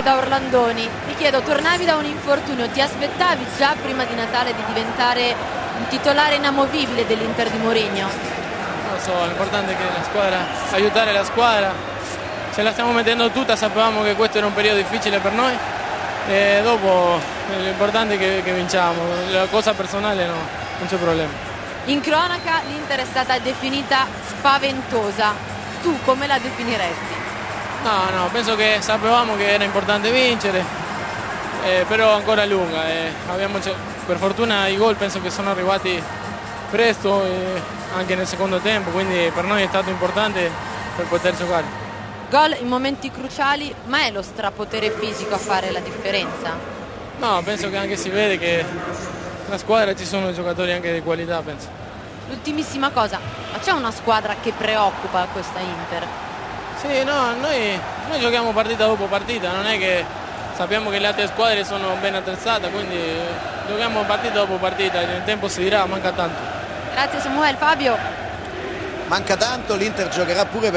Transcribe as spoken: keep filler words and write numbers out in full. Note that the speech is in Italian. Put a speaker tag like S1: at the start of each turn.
S1: da Orlandoni. Ti chiedo, tornavi da un infortunio, ti aspettavi già prima di Natale di diventare un titolare inamovibile dell'Inter di Mourinho?
S2: Non lo so, l'importante è che la squadra, aiutare la squadra, ce la stiamo mettendo tutta, sapevamo che questo era un periodo difficile per noi e dopo l'importante è che, che vinciamo, la cosa personale no, non c'è problema.
S1: In cronaca l'Inter è stata definita spaventosa, tu come la definiresti?
S2: No, no, penso che sapevamo che era importante vincere, eh, però ancora lunga. Eh, abbiamo, per fortuna i gol penso che sono arrivati presto, eh, anche nel secondo tempo, quindi per noi è stato importante per poter giocare.
S1: Gol in momenti cruciali, ma è lo strapotere fisico a fare la differenza?
S2: No, penso che anche si vede che nella squadra ci sono giocatori anche di qualità, penso.
S1: L'ultimissima cosa, ma c'è una squadra che preoccupa questa Inter?
S2: Sì, no, noi, noi giochiamo partita dopo partita, non è che sappiamo che le altre squadre sono ben attrezzate, quindi giochiamo partita dopo partita, il tempo si dirà, manca tanto.
S1: Grazie Samuel. Fabio?
S3: Manca tanto, l'Inter giocherà pure per